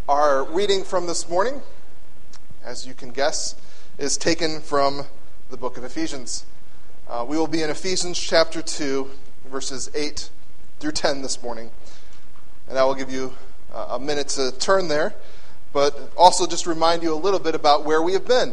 Our reading from this morning, as you can guess, is taken from the book of Ephesians. We will be in Ephesians chapter 2, verses 8 through 10 this morning. And I will give you a minute to turn there, but also just remind you a little bit about where we have been.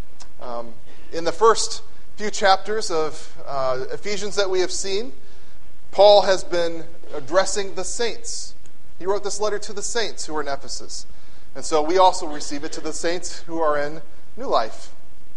In the first few chapters of Ephesians that we have seen, Paul has been addressing the saints. He wrote this letter to the saints who are in Ephesus. And so we also receive it to the saints who are in New Life.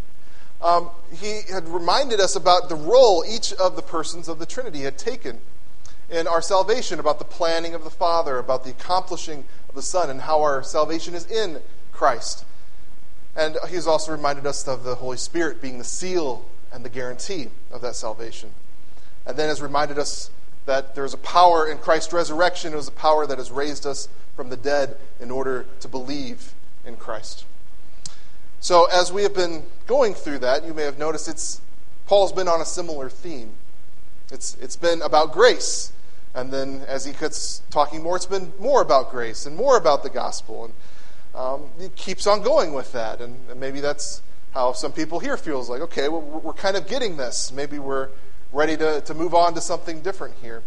He had reminded us about the role each of the persons of the Trinity had taken in our salvation, about the planning of the Father, about the accomplishing of the Son, and how our salvation is in Christ. And he's also reminded us of the Holy Spirit being the seal and the guarantee of that salvation. And then has reminded us that there is a power in Christ's resurrection. It was a power that has raised us from the dead in order to believe in Christ. So as we have been going through that, you may have noticed Paul's been on a similar theme. It's been about grace. And then as he gets talking more, it's been more about grace and more about the gospel. And he keeps on going with that. And maybe that's how some people here feels like, okay, well, we're kind of getting this. Maybe we're ready to move on to something different here.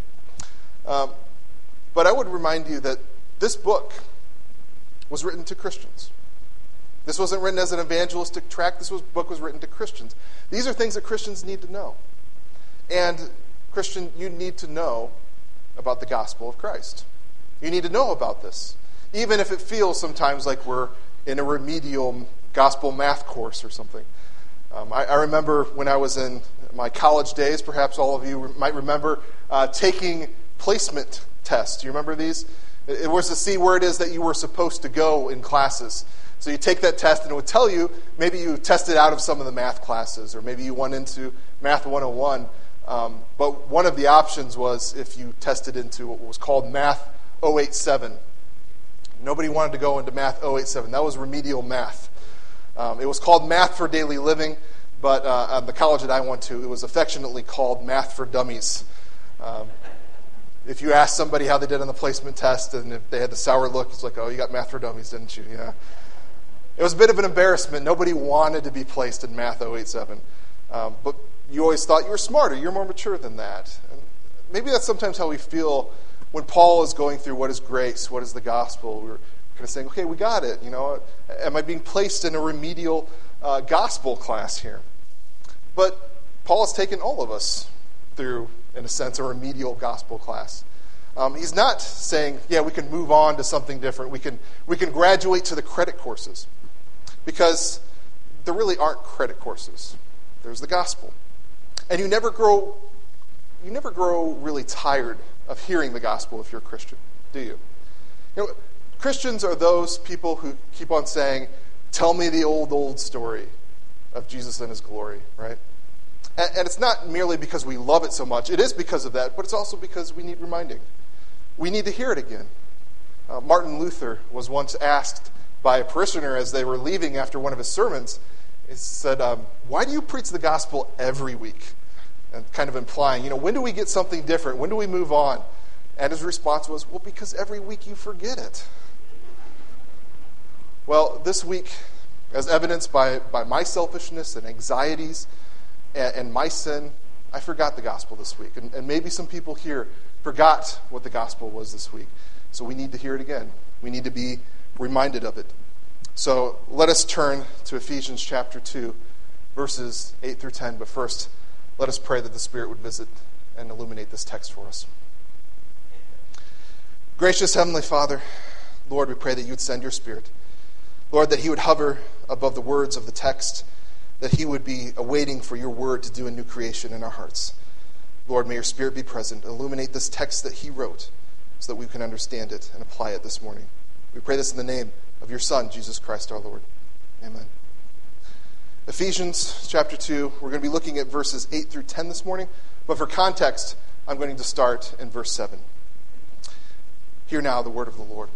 But I would remind you that this book was written to Christians. This wasn't written as an evangelistic tract. This book was written to Christians. These are things that Christians need to know. And Christian, you need to know about the gospel of Christ. You need to know about this. Even if it feels sometimes like we're in a remedial gospel math course or something. I remember when I was in my college days, perhaps all of you might remember taking placement tests. Do you remember these? It was to see where it is that you were supposed to go in classes. So you take that test and it would tell you, maybe you tested out of some of the math classes, or maybe you went into Math 101. But one of the options was if you tested into what was called Math 087. Nobody wanted to go into Math 087. That was remedial math. It was called Math for Daily Living, but the college that I went to, it was affectionately called Math for Dummies. If you asked somebody how they did on the placement test, and if they had the sour look, it's like, oh, you got Math for Dummies, didn't you? Yeah. It was a bit of an embarrassment. Nobody wanted to be placed in Math 087. But you always thought you were smarter, you're more mature than that. And maybe that's sometimes how we feel when Paul is going through what is grace, what is the gospel. We're kind of saying, okay, we got it. You know, am I being placed in a remedial gospel class here? But Paul has taken all of us through, in a sense, a remedial gospel class. He's not saying, yeah, we can move on to something different. We can graduate to the credit courses, because there really aren't credit courses. There's the gospel, and you never grow really tired of hearing the gospel if you're a Christian, do you? You know, Christians are those people who keep on saying, tell me the old story of Jesus and his glory, right? And it's not merely because we love it so much. It is because of that, but it's also because we need reminding. We need to hear it again. Martin Luther was once asked by a parishioner as they were leaving after one of his sermons, he said, why do you preach the gospel every week? And kind of implying, when do we get something different? When do we move on? And his response was, well, because every week you forget it. Well, this week, as evidenced by my selfishness and anxieties and my sin, I forgot the gospel this week. And maybe some people here forgot what the gospel was this week. So we need to hear it again. We need to be reminded of it. So let us turn to Ephesians chapter 2, verses 8 through 10. But first, let us pray that the Spirit would visit and illuminate this text for us. Gracious Heavenly Father, Lord, we pray that you would send your Spirit. Lord, that he would hover above the words of the text, that he would be awaiting for your word to do a new creation in our hearts. Lord, may your Spirit be present. Illuminate this text that he wrote so that we can understand it and apply it this morning. We pray this in the name of your Son, Jesus Christ our Lord. Amen. Ephesians chapter 2, we're going to be looking at verses 8 through 10 this morning, but for context, I'm going to start in verse 7. Hear now the word of the Lord.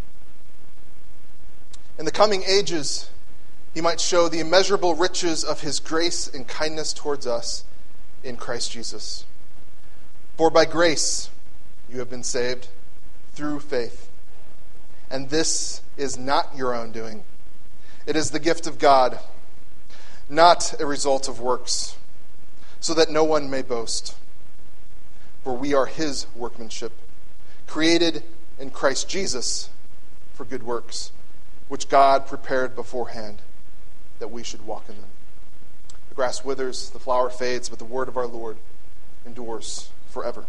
In the coming ages, he might show the immeasurable riches of his grace and kindness towards us in Christ Jesus. For by grace you have been saved through faith. And this is not your own doing. It is the gift of God, not a result of works, so that no one may boast. For we are his workmanship, created in Christ Jesus for good works, which God prepared beforehand that we should walk in them. The grass withers, the flower fades, but the word of our Lord endures forever.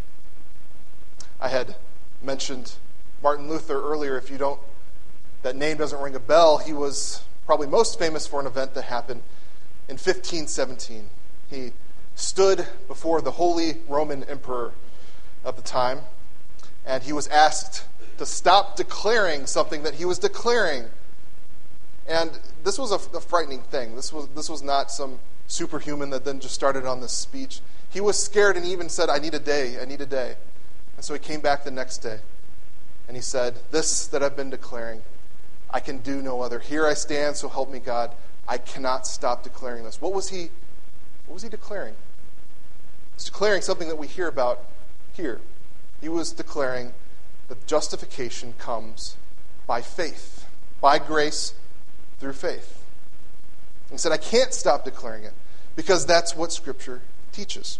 I had mentioned Martin Luther earlier. If that name doesn't ring a bell, he was probably most famous for an event that happened in 1517. He stood before the Holy Roman Emperor of the time, and he was asked to stop declaring something that he was declaring. And this was a frightening thing. This was not some superhuman that then just started on this speech. He was scared, and he even said, I need a day. And so he came back the next day, and he said, this that I've been declaring, I can do no other. Here I stand, so help me God. I cannot stop declaring this. What was he declaring? He's declaring something that we hear about here. He was declaring that justification comes by faith, by grace through faith. He said, I can't stop declaring it because that's what Scripture teaches.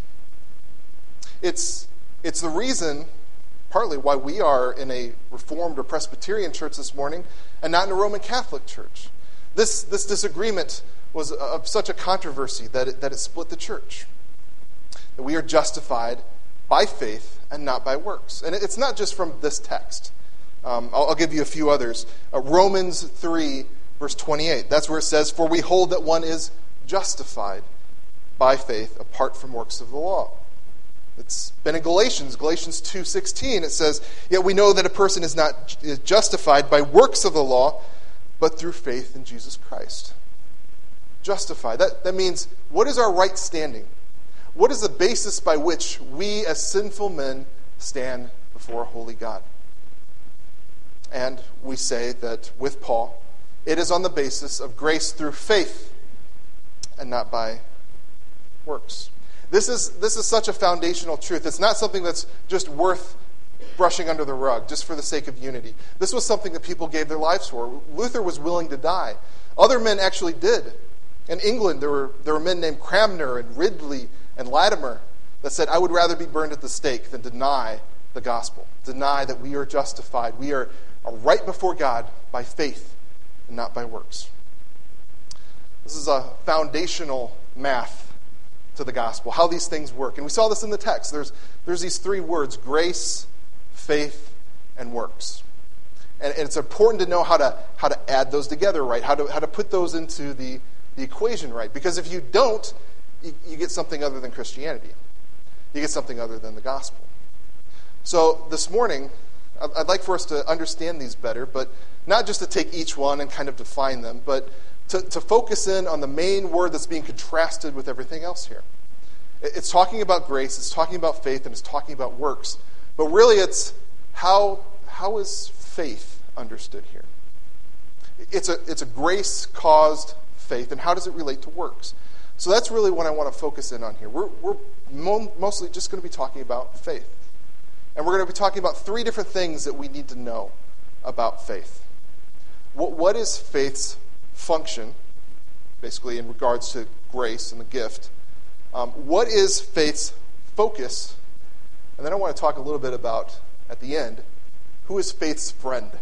It's the reason, partly, why we are in a Reformed or Presbyterian church this morning and not in a Roman Catholic church. This disagreement was of such a controversy that it split the church. That we are justified by faith and not by works. And it's not just from this text. I'll give you a few others. Romans 3, verse 28. That's where it says, for we hold that one is justified by faith apart from works of the law. It's been in Galatians 2:16. It says, yet we know that a person is not justified by works of the law, but through faith in Jesus Christ. Justified. That means, what is our right standing? What is the basis by which we as sinful men stand before a holy God? And we say that with Paul, it is on the basis of grace through faith and not by works. This is such a foundational truth. It's not something that's just worth brushing under the rug just for the sake of unity. This was something that people gave their lives for. Luther was willing to die. Other men actually did. In England, there were men named Cranmer and Ridley and Latimer that said, I would rather be burned at the stake than deny the gospel, deny that we are justified. We are right before God by faith and not by works. This is a foundational math to the gospel, how these things work. And we saw this in the text. There's these three words, grace, faith, and works. And it's important to know how to add those together right, how to put those into the equation right. Because if you don't, you get something other than Christianity. You get something other than the gospel. So this morning, I'd like for us to understand these better, but not just to take each one and kind of define them, but to focus in on the main word that's being contrasted with everything else here. It's talking about grace, it's talking about faith, and it's talking about works. But really it's how is faith understood here? It's a grace-caused faith, and how does it relate to works? So that's really what I want to focus in on here. We're mostly just going to be talking about faith. And we're going to be talking about three different things that we need to know about faith. What is faith's function, basically in regards to grace and the gift? What is faith's focus? And then I want to talk a little bit about, at the end, who is faith's friend?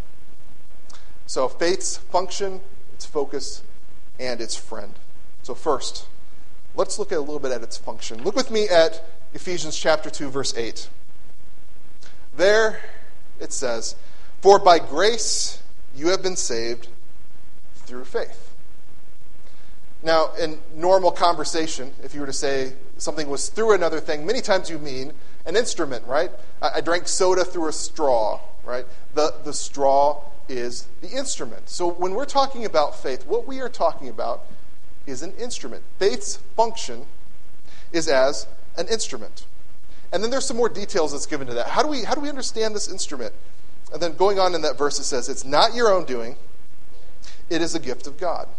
So faith's function, its focus, and its friend. So first, let's look at a little bit at its function. Look with me at Ephesians chapter 2, verse 8. There it says, for by grace you have been saved through faith. Now, in normal conversation, if you were to say something was through another thing, many times you mean an instrument, right? I drank soda through a straw, right? The straw is the instrument. So when we're talking about faith, what we are talking about is an instrument. Faith's function is as an instrument. And then there's some more details that's given to that. How do we understand this instrument? And then going on in that verse, it says, it's not your own doing, it is a gift of God.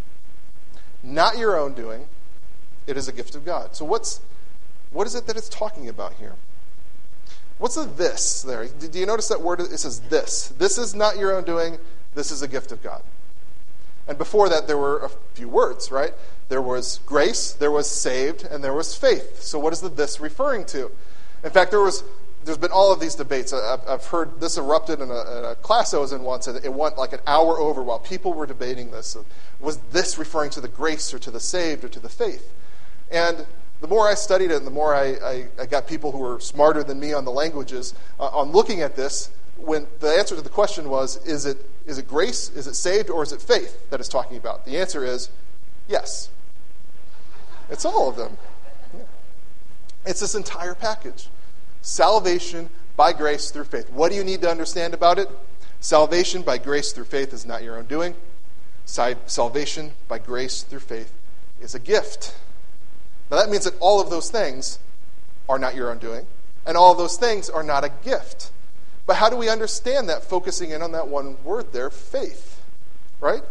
Not your own doing, it is a gift of God. So what is it that it's talking about here? What's the this there? Do you notice that word? It says this. This is not your own doing. This is a gift of God. And before that, there were a few words, right? There was grace, there was saved, and there was faith. So what is the this referring to? In fact, there's been all of these debates. I've heard this erupted in a class I was in once, and it went like an hour over while people were debating this. Was this referring to the grace or to the saved or to the faith? And the more I studied it and the more I got people who were smarter than me on the languages on looking at this, when the answer to the question was, is it grace, is it saved, or is it faith that it's talking about? The answer is yes. It's all of them. Yeah. It's this entire package. Salvation by grace through faith. What do you need to understand about it? Salvation by grace through faith is not your own doing. Salvation by grace through faith is a gift. Now that means that all of those things are not your own doing, and all of those things are not a gift. But how do we understand that, focusing in on that one word there, faith? Right?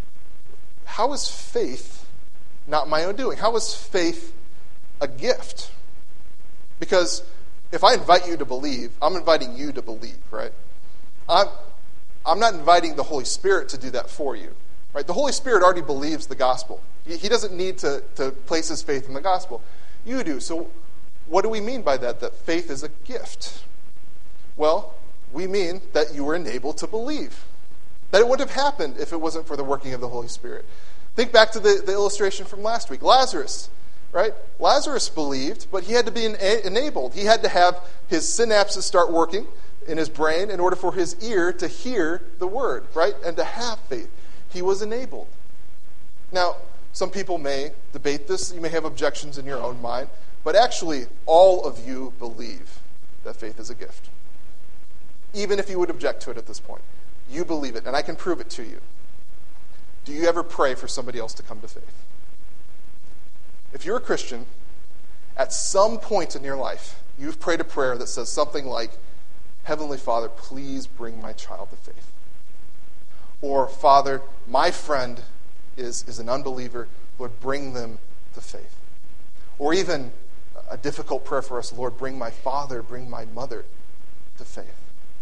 How is faith not my own doing? How is faith a gift? Because if I invite you to believe, I'm inviting you to believe, right? I'm not inviting the Holy Spirit to do that for you. Right? The Holy Spirit already believes the gospel. He doesn't need to place his faith in the gospel. You do. So what do we mean by that faith is a gift? Well, we mean that you were enabled to believe. That it wouldn't have happened if it wasn't for the working of the Holy Spirit. Think back to the illustration from last week. Lazarus, right? Lazarus believed, but he had to be enabled. He had to have his synapses start working in his brain in order for his ear to hear the word, right? And to have faith. He was enabled. Now, some people may debate this. You may have objections in your own mind. But actually, all of you believe that faith is a gift. Even if you would object to it at this point. You believe it, and I can prove it to you. Do you ever pray for somebody else to come to faith? If you're a Christian, at some point in your life, you've prayed a prayer that says something like, Heavenly Father, please bring my child to faith. Or, Father, my friend is an unbeliever. Lord, bring them to faith. Or even a difficult prayer for us, Lord, bring my father, bring my mother to faith.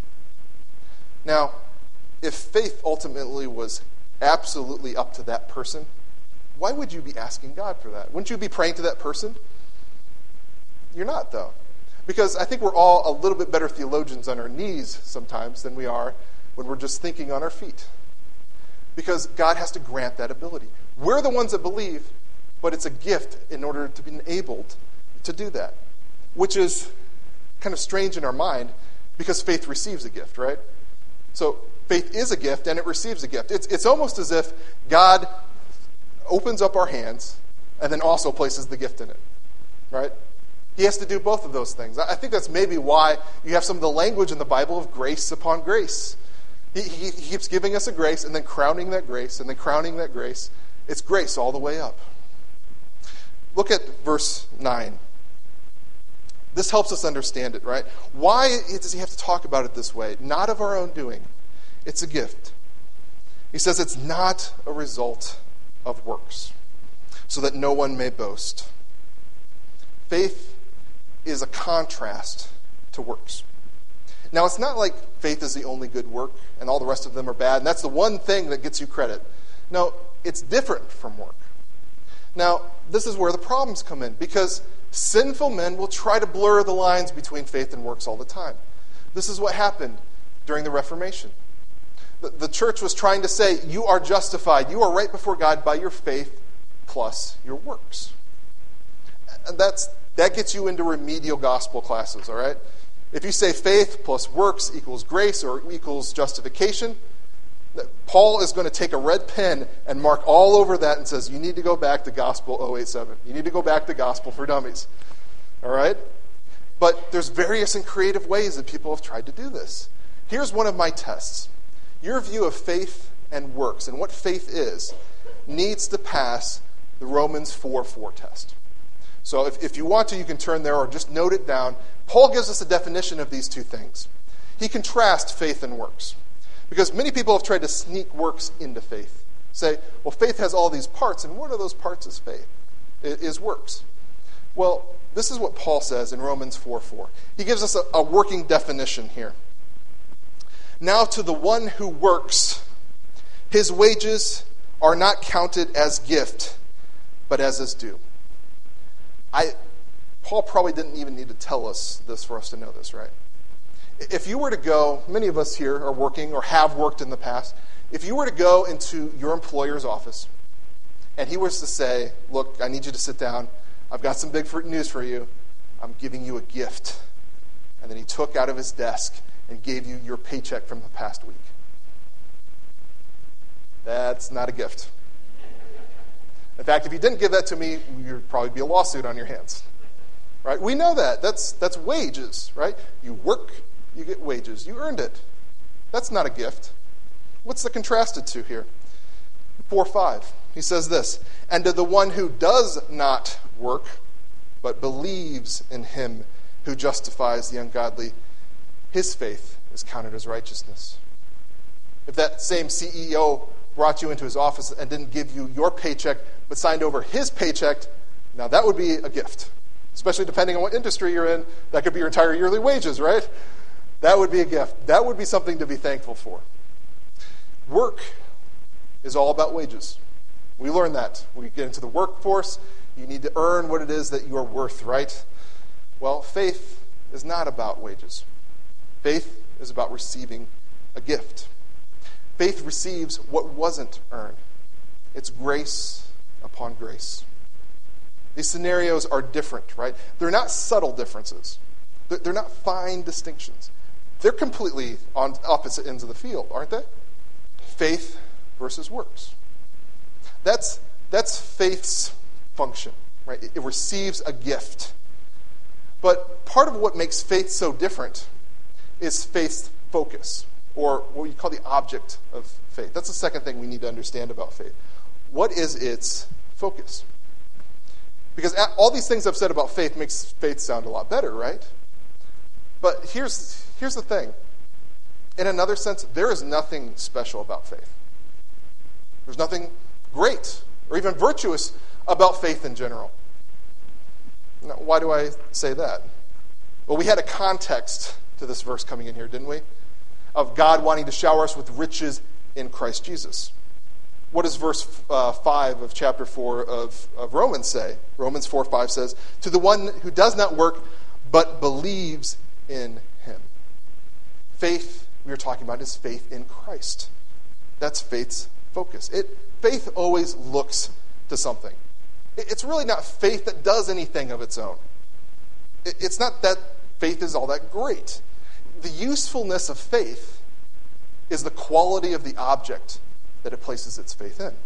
Now, if faith ultimately was absolutely up to that person, why would you be asking God for that? Wouldn't you be praying to that person? You're not, though. Because I think we're all a little bit better theologians on our knees sometimes than we are when we're just thinking on our feet. Because God has to grant that ability. We're the ones that believe, but it's a gift in order to be enabled to do that. Which is kind of strange in our mind, because faith receives a gift, right? So faith is a gift, and it receives a gift. It's almost as if God opens up our hands and then also places the gift in it, right? He has to do both of those things. I think that's maybe why you have some of the language in the Bible of grace upon grace. He keeps giving us a grace and then crowning that grace and then crowning that grace. It's grace all the way up. Look at verse 9. This helps us understand it, right? Why does he have to talk about it this way? Not of our own doing. It's a gift. He says it's not a result of works, so that no one may boast. Faith is a contrast to works. Now, it's not like faith is the only good work and all the rest of them are bad, and that's the one thing that gets you credit. No, it's different from work. Now, this is where the problems come in, because sinful men will try to blur the lines between faith and works all the time. This is what happened during the Reformation. The church was trying to say, you are justified, you are right before God by your faith plus your works. And that gets you into remedial gospel classes, all right? If you say faith plus works equals grace or equals justification, Paul is going to take a red pen and mark all over that and says, you need to go back to Gospel 087. You need to go back to Gospel for Dummies. All right? But there's various and creative ways that people have tried to do this. Here's one of my tests. Your view of faith and works and what faith is needs to pass the Romans 4:4 test. So if you want to, you can turn there or just note it down. Paul gives us a definition of these two things. He contrasts faith and works. Because many people have tried to sneak works into faith. Say, well, faith has all these parts, and one of those parts is faith, is works. Well, this is what Paul says in Romans 4:4. He gives us a working definition here. Now to the one who works, his wages are not counted as gift, but as his due. Paul probably didn't even need to tell us this for us to know this, right? If you were to go, many of us here are working or have worked in the past, if you were to go into your employer's office and he was to say, look, I need you to sit down. I've got some big news for you. I'm giving you a gift. And then he took out of his desk and gave you your paycheck from the past week. That's not a gift. In fact, if you didn't give that to me, there'd probably be a lawsuit on your hands. Right? We know that. That's wages, right? You work, you get wages. You earned it. That's not a gift. What's the contrasted to here? 4:5. He says this, and to the one who does not work, but believes in him who justifies the ungodly, his faith is counted as righteousness. If that same CEO brought you into his office and didn't give you your paycheck, but signed over his paycheck, now that would be a gift. Especially depending on what industry you're in, that could be your entire yearly wages, right? That would be a gift. That would be something to be thankful for. Work is all about wages. We learn that. When we get into the workforce, you need to earn what it is that you are worth, right? Well, faith is not about wages. Faith is about receiving a gift. Faith receives what wasn't earned. It's grace upon grace. These scenarios are different, right? They're not subtle differences. They're not fine distinctions. They're completely on opposite ends of the field, aren't they? Faith versus works. That's faith's function, right? It receives a gift. But part of what makes faith so different is faith's focus, or what we call the object of faith. That's the second thing we need to understand about faith. What is its focus? Because all these things I've said about faith makes faith sound a lot better, right? But here's the thing. In another sense, there is nothing special about faith. There's nothing great or even virtuous about faith in general. Now, why do I say that? Well, we had a context to this verse coming in here, didn't we? Of God wanting to shower us with riches in Christ Jesus. What does verse 5 of chapter 4 of Romans say? Romans 4:5 says, to the one who does not work but believes in him. Faith, we are talking about, is faith in Christ. That's faith's focus. Faith always looks to something. It's really not faith that does anything of its own. It's not that faith is all that great. The usefulness of faith is the quality of the object that it places its faith in.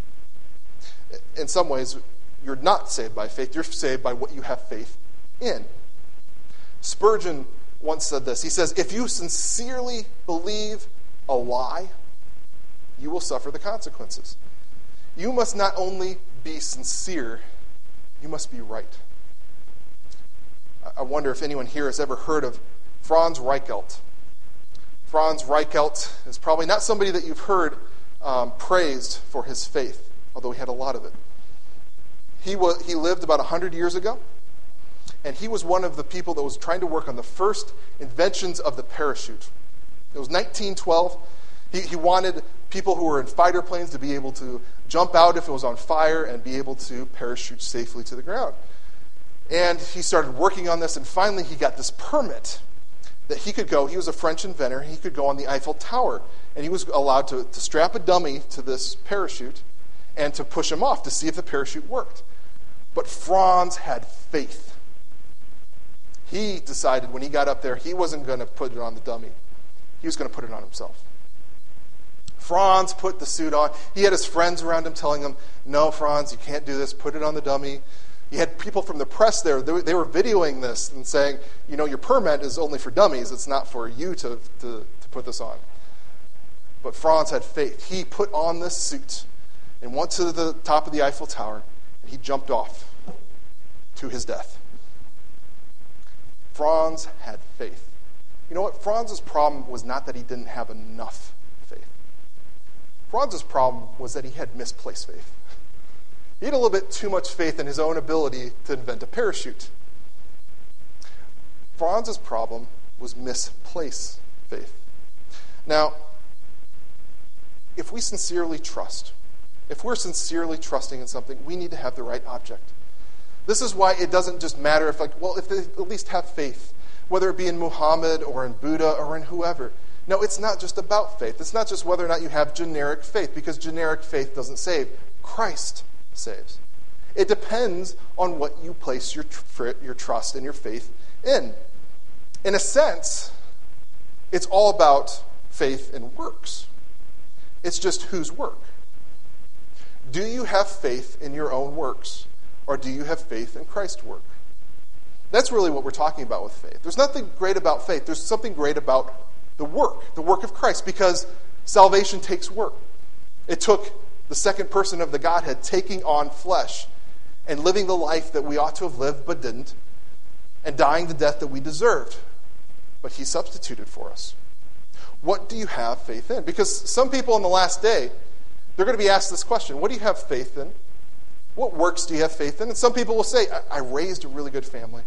In some ways, you're not saved by faith. You're saved by what you have faith in. Spurgeon once said this. He says, if you sincerely believe a lie, you will suffer the consequences. You must not only be sincere, you must be right. I wonder if anyone here has ever heard of Franz Reichelt. Franz Reichelt is probably not somebody that you've heard praised for his faith, although he had a lot of it. He lived about 100 years ago, and he was one of the people that was trying to work on the first inventions of the parachute. It was 1912. He wanted people who were in fighter planes to be able to jump out if it was on fire and be able to parachute safely to the ground. And he started working on this, and finally he got this permit that he could go. He was a French inventor. He could go on the Eiffel Tower, and he was allowed to strap a dummy to this parachute and to push him off to see if the parachute worked. But Franz had faith. He decided when he got up there, he wasn't going to put it on the dummy. He was going to put it on himself. Franz put the suit on. He had his friends around him telling him, no, Franz, you can't do this. Put it on the dummy. He had people from the press there. They were videoing this and saying, your permit is only for dummies. It's not for you to put this on. But Franz had faith. He put on this suit and went to the top of the Eiffel Tower, and he jumped off to his death. Franz had faith. You know what? Franz's problem was not that he didn't have enough faith. Franz's problem was that he had misplaced faith. He had a little bit too much faith in his own ability to invent a parachute. Franz's problem was misplaced faith. Now, if we sincerely trust, if we're sincerely trusting in something, we need to have the right object. This is why it doesn't just matter if they at least have faith, whether it be in Muhammad or in Buddha or in whoever. No, it's not just about faith. It's not just whether or not you have generic faith, because generic faith doesn't save. Christ saves. It depends on what you place your trust and your faith in. In a sense, it's all about faith and works. It's just whose work. Do you have faith in your own works, or do you have faith in Christ's work? That's really what we're talking about with faith. There's nothing great about faith. There's something great about the work of Christ, because salvation takes work. It took the second person of the Godhead taking on flesh and living the life that we ought to have lived but didn't, and dying the death that we deserved. But he substituted for us. What do you have faith in? Because some people in the last day, they're going to be asked this question: what do you have faith in? What works do you have faith in? And some people will say, I raised a really good family.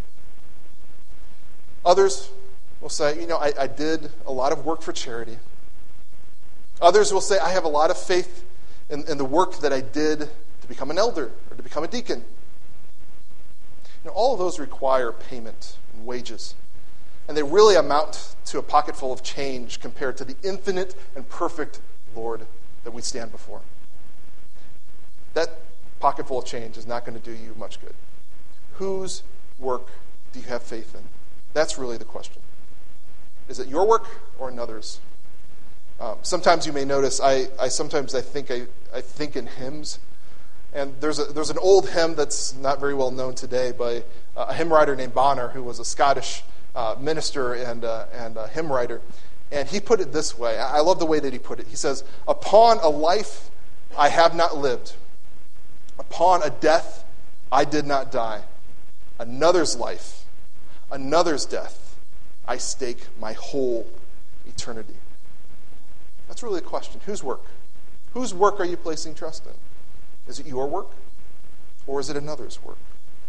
Others will say, I did a lot of work for charity. Others will say, I have a lot of faith in the work that I did to become an elder or to become a deacon. All of those require payment and wages. And they really amount to a pocket full of change compared to the infinite and perfect Lord that we stand before. That pocket full of change is not going to do you much good. Whose work do you have faith in? That's really the question. Is it your work or another's? Sometimes you may notice I think in hymns, and there's an old hymn that's not very well known today by a hymn writer named Bonner, who was a Scottish minister and a hymn writer, and he put it this way. I love the way that he put it. He says, "Upon a life I have not lived, upon a death I did not die, another's life, another's death, I stake my whole eternity." That's really the question. Whose work? Whose work are you placing trust in? Is it your work, or is it another's work?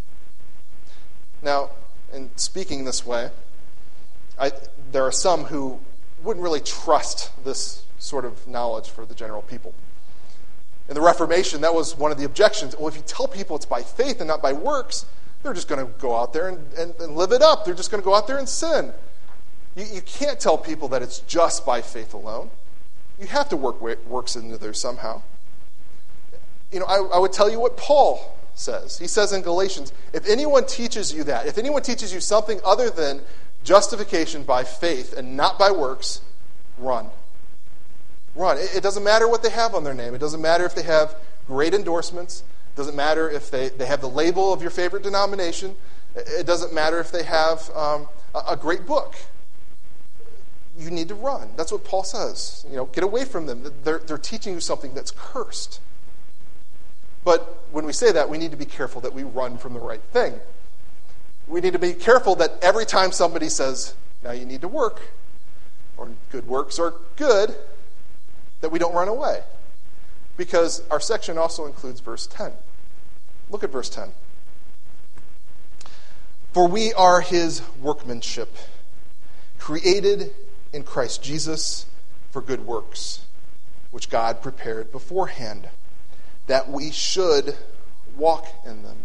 Now, in speaking this way, there are some who wouldn't really trust this sort of knowledge for the general people. In the Reformation, that was one of the objections. Well, if you tell people it's by faith and not by works, they're just going to go out there and live it up. They're just going to go out there and sin. You can't tell people that it's just by faith alone. You have to work works into there somehow. I would tell you what Paul says. He says in Galatians, if anyone teaches you that, if anyone teaches you something other than justification by faith and not by works, run. Run. It doesn't matter what they have on their name. It doesn't matter if they have great endorsements. It doesn't matter if they have the label of your favorite denomination. It doesn't matter if they have a great book. You need to run. That's what Paul says. Get away from them. They're teaching you something that's cursed. But when we say that, we need to be careful that we run from the right thing. We need to be careful that every time somebody says, now you need to work, or good works are good, that we don't run away. Because our section also includes verse 10. Look at verse 10. For we are his workmanship, created in Christ Jesus for good works, which God prepared beforehand, that we should walk in them.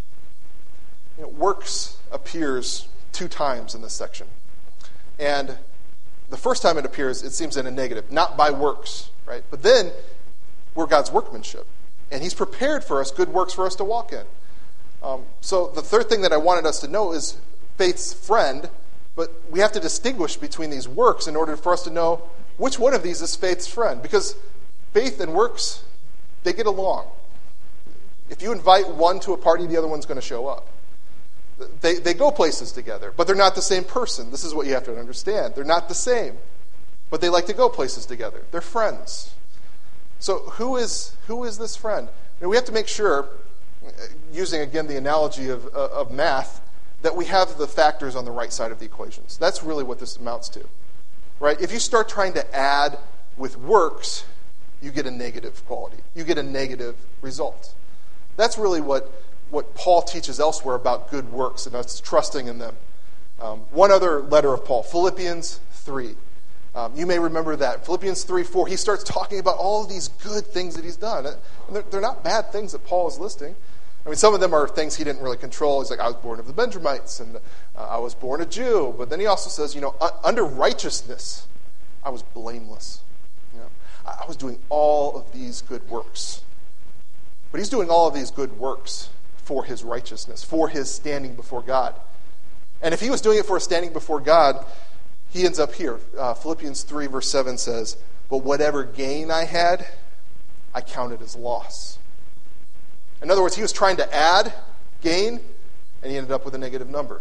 Works appears 2 times in this section. And the first time it appears, it seems in a negative, not by works, right? But then, we're God's workmanship. And he's prepared for us good works for us to walk in. So the third thing that I wanted us to know is faith's friend, but we have to distinguish between these works in order for us to know which one of these is faith's friend. Because faith and works, they get along. If you invite one to a party, the other one's going to show up. They go places together, but they're not the same person. This is what you have to understand. They're not the same, but they like to go places together. They're friends. So who is this friend? We have to make sure, using again the analogy of math, that we have the factors on the right side of the equations. That's really what this amounts to, right? If you start trying to add with works, you get a negative quality. You get a negative result. That's really what Paul teaches elsewhere about good works and us trusting in them. One other letter of Paul, Philippians 3. You may remember that. Philippians 3:4, he starts talking about all of these good things that he's done. And they're not bad things that Paul is listing. I mean, some of them are things he didn't really control. He's like, I was born of the Benjamites, and I was born a Jew. But then he also says, under righteousness, I was blameless. I was doing all of these good works. But he's doing all of these good works for his righteousness, for his standing before God. And if he was doing it for standing before God, he ends up here. Philippians 3 verse 7 says, but whatever gain I had, I counted as loss. In other words, he was trying to add gain, and he ended up with a negative number.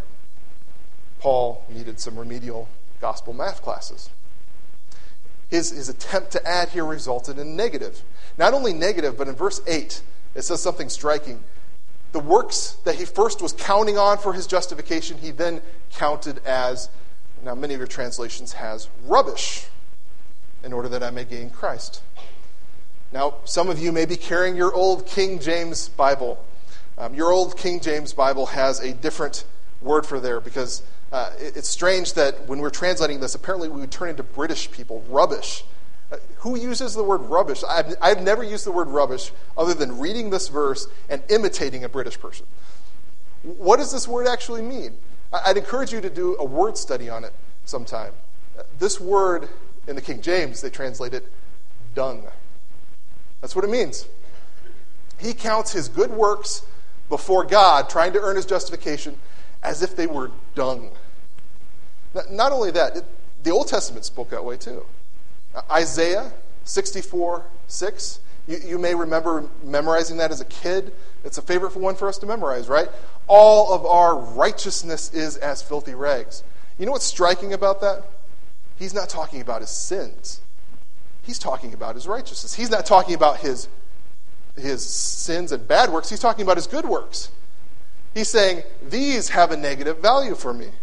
Paul needed some remedial gospel math classes. His attempt to add here resulted in negative. Not only negative, but in verse 8, it says something striking. The works that he first was counting on for his justification, he then counted as, now many of your translations has, rubbish, in order that I may gain Christ. Now, some of you may be carrying your old King James Bible. Your old King James Bible has a different word for there, because it's strange that when we're translating this, apparently we would turn into British people, rubbish. Who uses the word rubbish? I've never used the word rubbish other than reading this verse and imitating a British person. What does this word actually mean? I'd encourage you to do a word study on it sometime. This word in the King James, they translate it dung. That's what it means. He counts his good works before God, trying to earn his justification, as if they were dung. Not only that, the Old Testament spoke that way too. Isaiah 64:6. You may remember memorizing that as a kid. It's a favorite one for us to memorize, right? All of our righteousness is as filthy rags. You know what's striking about that? He's not talking about his sins. He's talking about his righteousness. He's not talking about his sins and bad works. He's talking about his good works. He's saying, these have a negative value for me.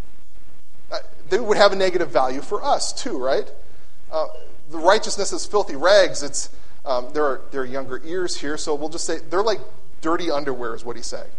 They would have a negative value for us too, right? The righteousness is filthy rags. There are younger ears here, so we'll just say they're like dirty underwear is what he's saying.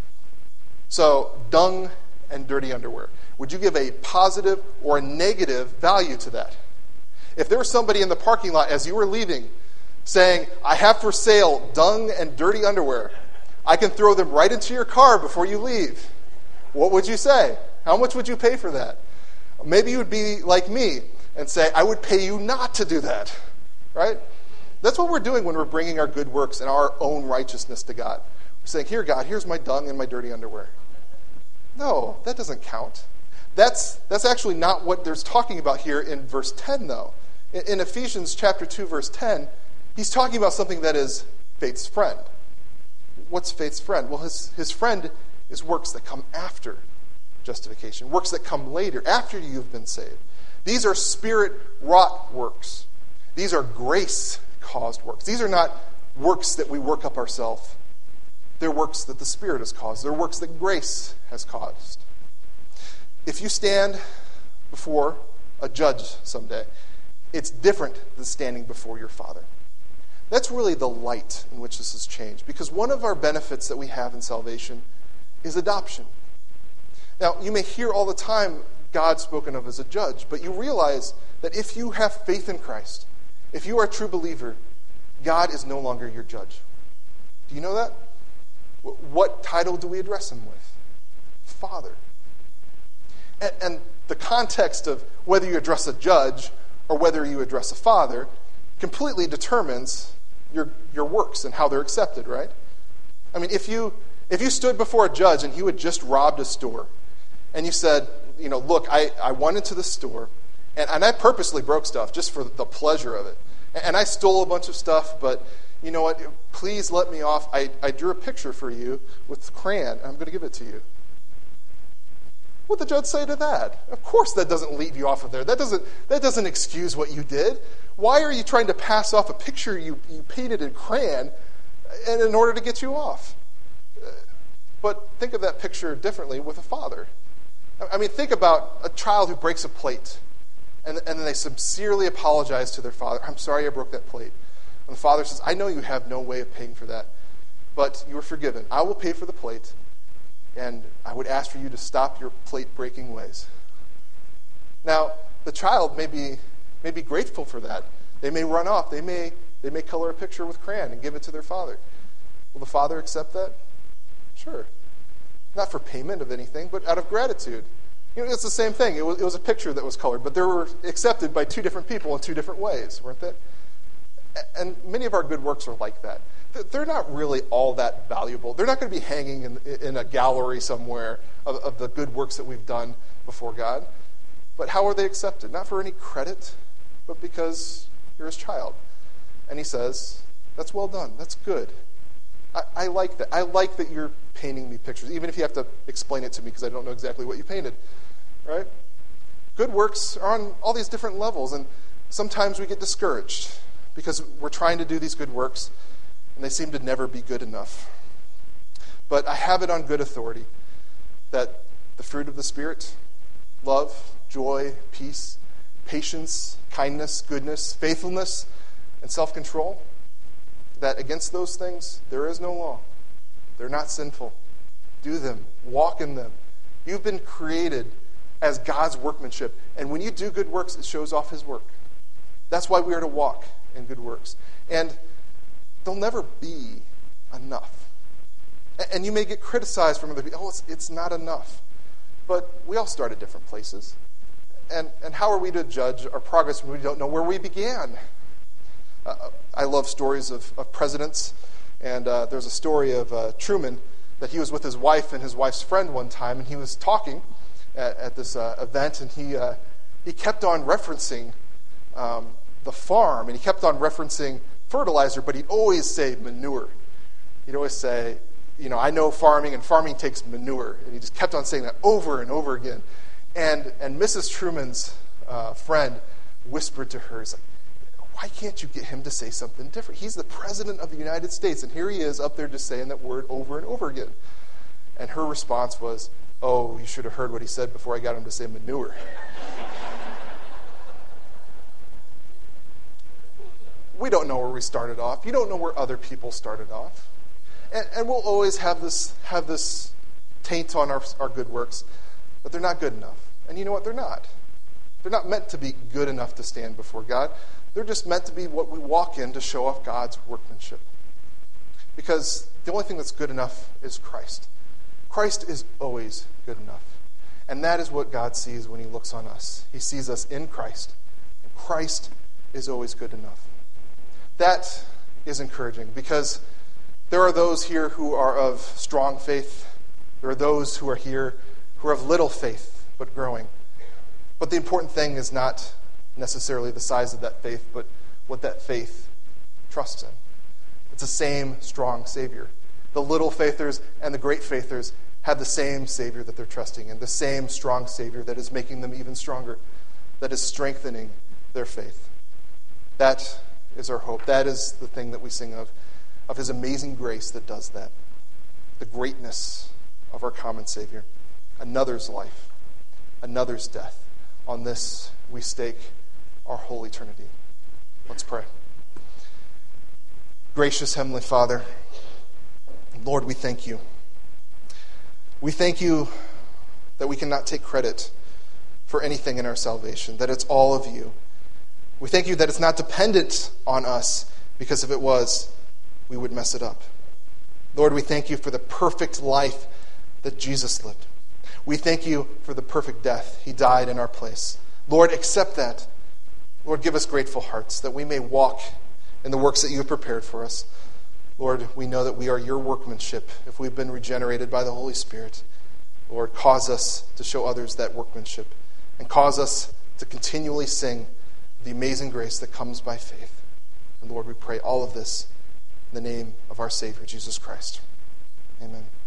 So, dung and dirty underwear. Would you give a positive or a negative value to that? If there was somebody in the parking lot as you were leaving saying, I have for sale dung and dirty underwear, I can throw them right into your car before you leave, what would you say? How much would you pay for that? Maybe you would be like me and say, I would pay you not to do that, right? That's what we're doing when we're bringing our good works and our own righteousness to God. We're saying, here, God, here's my dung and my dirty underwear. No, that doesn't count. That's actually not what there's talking about here in verse 10, though. In Ephesians chapter 2, verse 10, he's talking about something that is faith's friend. What's faith's friend? Well, his friend is works that come after justification, works that come later, after you've been saved. These are spirit-wrought works. These are grace-caused works. These are not works that we work up ourselves. They're works that the Spirit has caused. They're works that grace has caused. If you stand before a judge someday, it's different than standing before your Father. That's really the light in which this has changed, because one of our benefits that we have in salvation is adoption. Now, you may hear all the time God spoken of as a judge, but you realize that if you have faith in Christ, if you are a true believer, God is no longer your judge. Do you know that? What title do we address him with? Father. And the context of whether you address a judge or whether you address a father completely determines your works and how they're accepted, right? I mean, if you stood before a judge and you had just robbed a store, and you said, look, I went into the store, and I purposely broke stuff just for the pleasure of it. And I stole a bunch of stuff, but you know what? Please let me off. I drew a picture for you with crayon, and I'm going to give it to you. What would the judge say to that? Of course that doesn't leave you off of there. That doesn't excuse what you did. Why are you trying to pass off a picture you painted in crayon in order to get you off? But think of that picture differently with a father. I mean, think about a child who breaks a plate, and then they sincerely apologize to their father. I'm sorry I broke that plate. And the father says, I know you have no way of paying for that, but you are forgiven. I will pay for the plate, and I would ask for you to stop your plate-breaking ways. Now, the child may be grateful for that. They may run off. They may color a picture with crayon and give it to their father. Will the father accept that? Sure. Not for payment of anything, but out of gratitude. It's the same thing. It was a picture that was colored, but they were accepted by two different people in two different ways, weren't they? And many of our good works are like that. They're not really all that valuable. They're not going to be hanging in a gallery somewhere of the good works that we've done before God. But how are they accepted? Not for any credit, but because you're his child. And he says, that's well done. That's good. I like that. I like that you're painting me pictures, even if you have to explain it to me because I don't know exactly what you painted. Right? Good works are on all these different levels, and sometimes we get discouraged because we're trying to do these good works, and they seem to never be good enough. But I have it on good authority that the fruit of the Spirit, love, joy, peace, patience, kindness, goodness, faithfulness, and self-control, that against those things there is no law. They're not sinful. Do them. Walk in them. You've been created as God's workmanship. And when you do good works, it shows off his work. That's why we are to walk in good works. And they'll never be enough. And you may get criticized from other people. Oh, it's not enough. But we all start at different places. And how are we to judge our progress when we don't know where we began? I love stories of presidents. And there's a story of Truman that he was with his wife and his wife's friend one time, and he was talking at this event, and he kept on referencing the farm, and he kept on referencing fertilizer, but he'd always say manure. He'd always say, I know farming, and farming takes manure. And he just kept on saying that over and over again. And Mrs. Truman's friend whispered to her, he's like, why can't you get him to say something different? He's the president of the United States, and here he is up there just saying that word over and over again. And her response was, oh, you should have heard what he said before I got him to say manure. We don't know where we started off. You don't know where other people started off. And we'll always have this taint on our good works, but they're not good enough. And you know what? They're not. They're not meant to be good enough to stand before God. They're just meant to be what we walk in to show off God's workmanship. Because the only thing that's good enough is Christ. Christ is always good enough. And that is what God sees when he looks on us. He sees us in Christ. And Christ is always good enough. That is encouraging because there are those here who are of strong faith. There are those who are here who are of little faith, but growing. But the important thing is not necessarily the size of that faith, but what that faith trusts in. It's the same strong Savior. The little faithers and the great faithers have the same Savior that they're trusting in, the same strong Savior that is making them even stronger, that is strengthening their faith. That is our hope. That is the thing that we sing of his amazing grace that does that. The greatness of our common Savior. Another's life, another's death. On this we stake our whole eternity. Let's pray. Gracious Heavenly Father, Lord, we thank you. We thank you that we cannot take credit for anything in our salvation, that it's all of you. We thank you that it's not dependent on us, because if it was, we would mess it up. Lord, we thank you for the perfect life that Jesus lived. We thank you for the perfect death. He died in our place. Lord, accept that. Lord, give us grateful hearts that we may walk in the works that you have prepared for us. Lord, we know that we are your workmanship if we've been regenerated by the Holy Spirit. Lord, cause us to show others that workmanship and cause us to continually sing the amazing grace that comes by faith. And Lord, we pray all of this in the name of our Savior, Jesus Christ. Amen.